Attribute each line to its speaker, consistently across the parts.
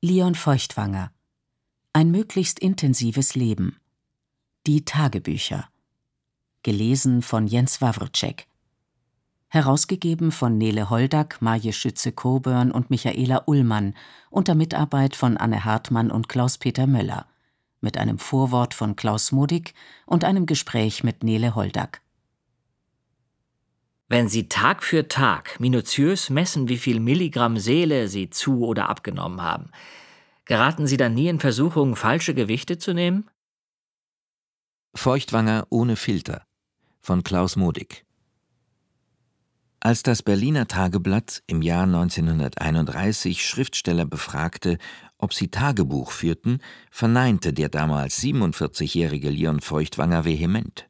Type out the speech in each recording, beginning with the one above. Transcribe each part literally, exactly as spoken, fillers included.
Speaker 1: Leon Feuchtwanger. Ein möglichst intensives Leben. Die Tagebücher. Gelesen von Jens Wawrczeck. Herausgegeben von Nele Holdak, Marje Schütze-Coburn und Michaela Ullmann unter Mitarbeit von Anne Hartmann und Klaus-Peter Möller. Mit einem Vorwort von Klaus Modig und einem Gespräch mit Nele Holdak.
Speaker 2: Wenn Sie Tag für Tag minutiös messen, wie viel Milligramm Seele Sie zu- oder abgenommen haben, geraten Sie dann nie in Versuchung, falsche Gewichte zu nehmen?
Speaker 3: Feuchtwanger ohne Filter von Klaus Modig. Als das Berliner Tageblatt im Jahr neunzehnhunderteinunddreißig Schriftsteller befragte, ob sie Tagebuch führten, verneinte der damals siebenundvierzigjährige Leon Feuchtwanger vehement.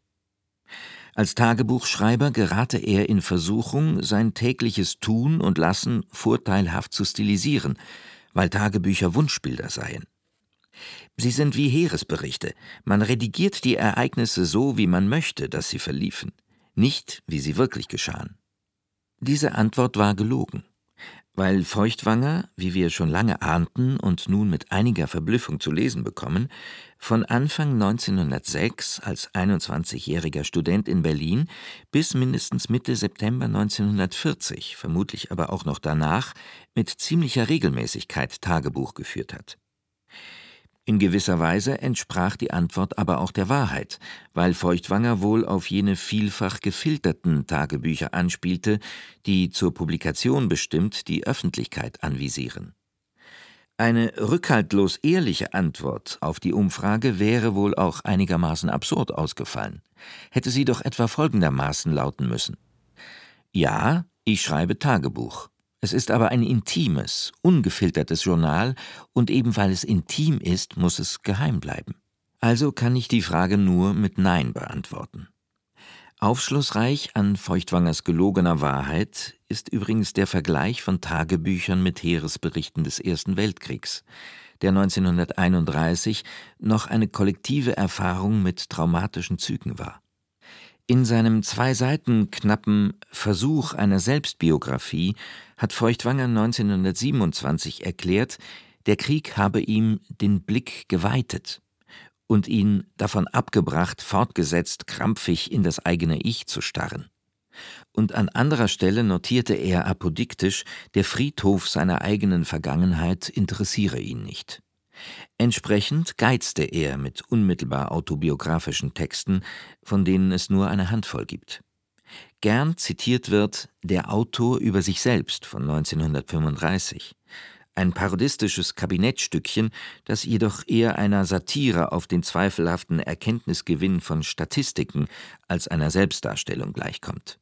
Speaker 3: Als Tagebuchschreiber gerate er in Versuchung, sein tägliches Tun und Lassen vorteilhaft zu stilisieren, weil Tagebücher Wunschbilder seien. Sie sind wie Heeresberichte. Man redigiert die Ereignisse so, wie man möchte, dass sie verliefen, nicht wie sie wirklich geschahen. Diese Antwort war gelogen, weil Feuchtwanger, wie wir schon lange ahnten und nun mit einiger Verblüffung zu lesen bekommen, von Anfang neunzehnhundertsechs als einundzwanzigjähriger Student in Berlin bis mindestens Mitte September neunzehnhundertvierzig, vermutlich aber auch noch danach, mit ziemlicher Regelmäßigkeit Tagebuch geführt hat. In gewisser Weise entsprach die Antwort aber auch der Wahrheit, weil Feuchtwanger wohl auf jene vielfach gefilterten Tagebücher anspielte, die zur Publikation bestimmt die Öffentlichkeit anvisieren. Eine rückhaltlos ehrliche Antwort auf die Umfrage wäre wohl auch einigermaßen absurd ausgefallen, hätte sie doch etwa folgendermaßen lauten müssen: Ja, ich schreibe Tagebuch. Es ist aber ein intimes, ungefiltertes Journal, und eben weil es intim ist, muss es geheim bleiben. Also kann ich die Frage nur mit Nein beantworten. Aufschlussreich an Feuchtwangers gelogener Wahrheit ist übrigens der Vergleich von Tagebüchern mit Heeresberichten des Ersten Weltkriegs, der neunzehnhunderteinunddreißig noch eine kollektive Erfahrung mit traumatischen Zügen war. In seinem zwei Seiten knappen Versuch einer Selbstbiografie hat Feuchtwanger neunzehnhundertsiebenundzwanzig erklärt, der Krieg habe ihm den Blick geweitet und ihn davon abgebracht, fortgesetzt krampfig in das eigene Ich zu starren. Und an anderer Stelle notierte er apodiktisch, der Friedhof seiner eigenen Vergangenheit interessiere ihn nicht. Entsprechend geizte er mit unmittelbar autobiografischen Texten, von denen es nur eine Handvoll gibt. Gern zitiert wird Der Autor über sich selbst von neunzehnhundertfünfunddreißig, ein parodistisches Kabinettstückchen, das jedoch eher einer Satire auf den zweifelhaften Erkenntnisgewinn von Statistiken als einer Selbstdarstellung gleichkommt.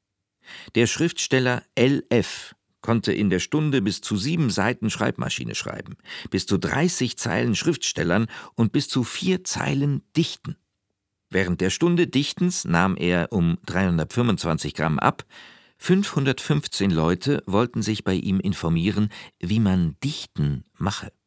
Speaker 3: Der Schriftsteller L F konnte in der Stunde bis zu sieben Seiten Schreibmaschine schreiben, bis zu dreißig Zeilen Schriftstellern und bis zu vier Zeilen dichten. Während der Stunde Dichtens nahm er um dreihundertfünfundzwanzig Gramm ab. fünfhundertfünfzehn Leute wollten sich bei ihm informieren, wie man Dichten mache.